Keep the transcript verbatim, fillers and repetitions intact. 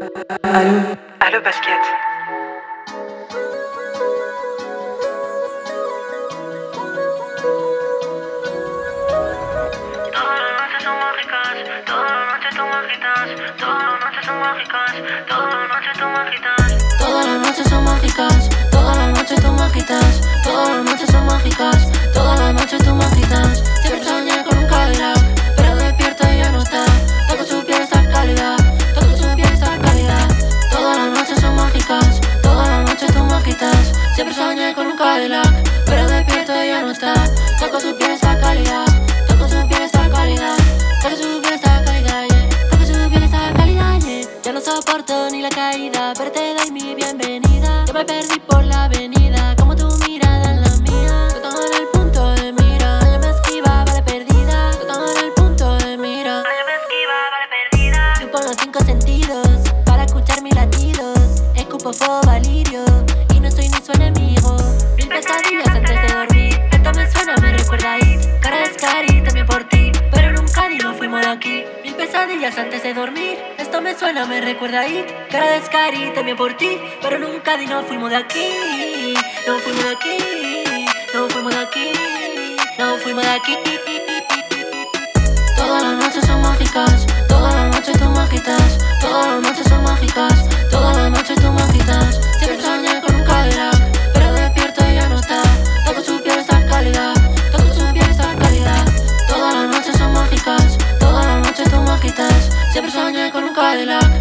Allô, allô basket. Todas las noches son mágicas, todas las noches son mágicas, todas las noches son mágicas, todas las noches son mágicas. Todas las noches son mágicas, todas las noches son mágicas, todas las noches son mágicas, todas las noches son mágicas. Siempre soñé con un Cadillac, pero despierto y ya no está. Toco su piel está cálida, toco su piel está cálida. Todas las noches son mágicas, todas las noches son mágicas. Siempre soñé con un Cadillac, pero despierto y ya no está. Toco su piel está cálida, toco su piel está cálida, toco su piel está cálida, yeah. Toco su piel está cálida, yeah. Ya no soporto ni la caída, pero te doy mi bienvenida. Yo me perdí por la avenida, como tu mirada en la mía. Yo todo en el punto de mira, yo me esquiva, vale perdida. Yo todo en el punto de mira, yo me esquiva, vale perdida. Chupo los cinco sentidos para escuchar mis latidos. Escupo foba, lirio, y no soy ni su enemigo. Mil pesadillas antes de dormir, esto me suena, me recuerda a It. Cara de Scary, también por ti, pero nunca ni nos fuimos de aquí. Mil pesadillas antes de dormir, esto me suena, me recuerda a It. Cara de Scary, también por ti, pero nunca ni nos fuimos de aquí. No fuimos de aquí, no fuimos de aquí, no fuimos de aquí. Todas las noches son mágicas, todas las noches son mágicas, todas las noches son mágicas, todas las noches son mágicas. Siempre soñé con un Cadillac, pero despierto y ya no está. Toco su piel está cálida, toco su piel está cálida. Todas las noches son mágicas, todas las noches son mágicas. Siempre soñé con un Cadillac,